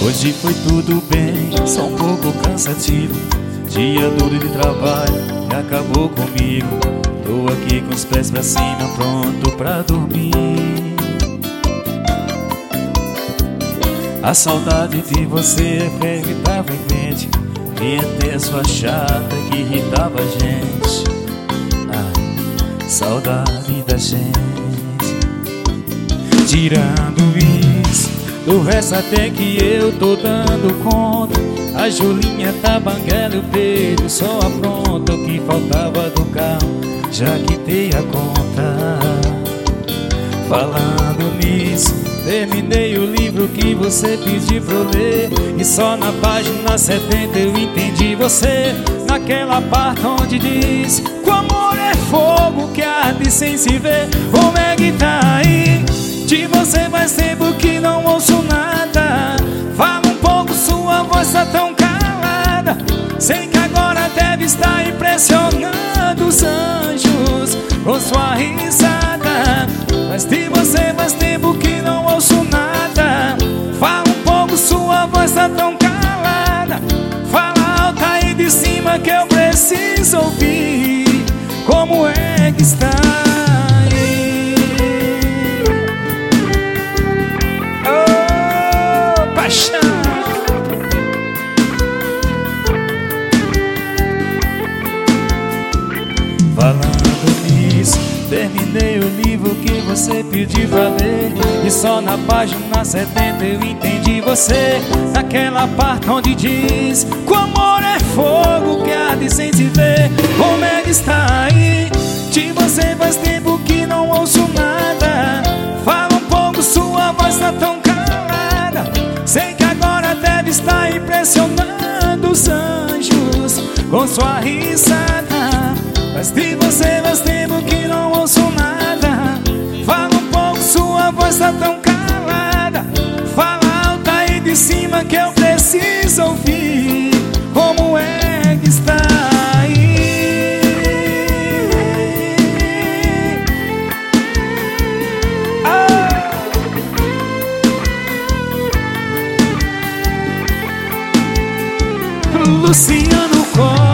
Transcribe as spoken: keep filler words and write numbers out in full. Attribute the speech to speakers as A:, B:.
A: Hoje foi tudo bem, só um pouco cansativo. Dia duro de trabalho que acabou comigo. Tô aqui com os pés pra cima, pronto pra dormir. A saudade de você é feia que tava em mente. Vinha ter sua chata que irritava a gente. Ai, saudade da gente. Tirando isso, do resto até que eu tô dando conta. A Julinha tá banguela e o Pedro só apronta. O que faltava do carro, já quitei a conta. Falando nisso, terminei o livro que você pediu pra eu ler. E só na página setenta eu entendi você. Naquela parte onde diz que o amor é fogo que arde sem se ver. Como é que tá aí? De você faz tempo que não ouço nada. Fala um pouco, sua voz tá tão calada. Sei que agora deve estar impressionando os anjos com sua risada. Mas de você faz tempo que não ouço nada. Fala um pouco, sua voz tá tão calada. Fala alto aí de cima que eu preciso ouvir. Como é que está aí? Oh, paixão! Falando nisso, terminei o livro que você pediu pra ler. E só na página setenta eu entendi você. Naquela parte onde diz que o amor é fogo que arde sem se ver. Como é que está aí? De você faz tempo que não ouço nada. Fala um pouco, sua voz tá tão calada. Sei que agora deve estar impressionando os anjos com sua risada. Mas de você faz tempo que não ouço nada. Fala um pouco, sua voz tá tão calada. Fala alto aí de cima que eu preciso ouvir. Como é que está aí? Ah! Luciano Costa.